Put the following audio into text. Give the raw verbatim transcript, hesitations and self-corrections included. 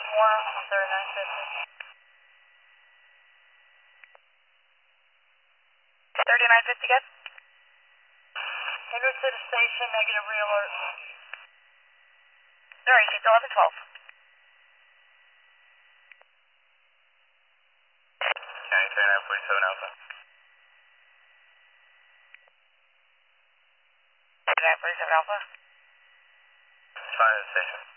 More thirty-nine fifty. thirty-nine fifty, good. Enter to the station, negative re-alert. Sorry, she's eleven twelve. County thirty-nine forty-seven Alpha. thirty-nine forty-seven Alpha. It's fine at the station.